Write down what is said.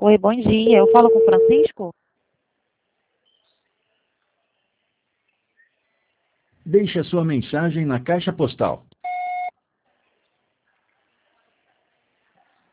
Oi, bom dia. Eu falo com o Francisco? Deixe a sua mensagem na caixa postal